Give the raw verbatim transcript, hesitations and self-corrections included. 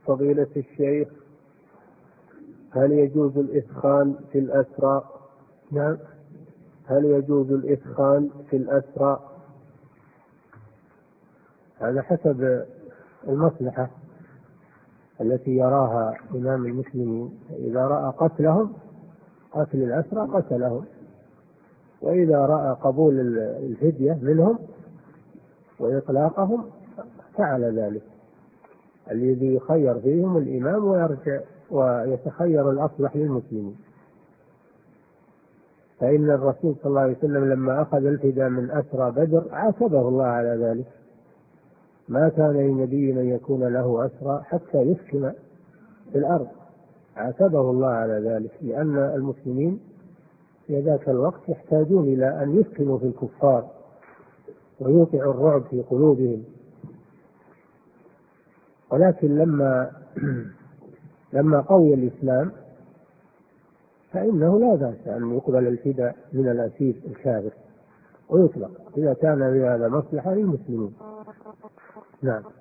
فضيلة الشيخ، هل يجوز الإثخان في الأسرى؟ نعم. هل يجوز الإثخان في الأسرى؟ على حسب المصلحة التي يراها إمام المسلمين. إذا رأى قتلهم، قتل الأسرى، قتلهم. وإذا رأى قبول الفدية منهم وإطلاقهم فعل ذلك. الذي يخير فيهم الإمام ويرجع ويتخير الأصلح للمسلمين. فإن الرسول صلى الله عليه وسلم لما أخذ الفداء من أسرى بدر عاتبه الله على ذلك. ما كان لنبي أن يكون له أسرى حتى يسكن في الأرض. عاتبه الله على ذلك، لأن المسلمين في ذاك الوقت يحتاجون إلى أن يسكنوا في الكفار ويوقعوا الرعب في قلوبهم. ولكن لما لما قوي الإسلام فإنه لا بأس أن يقبل الفداء من الأسير الكافر ويطلق إذا كان بهذا مصلحة للمسلمين. نعم.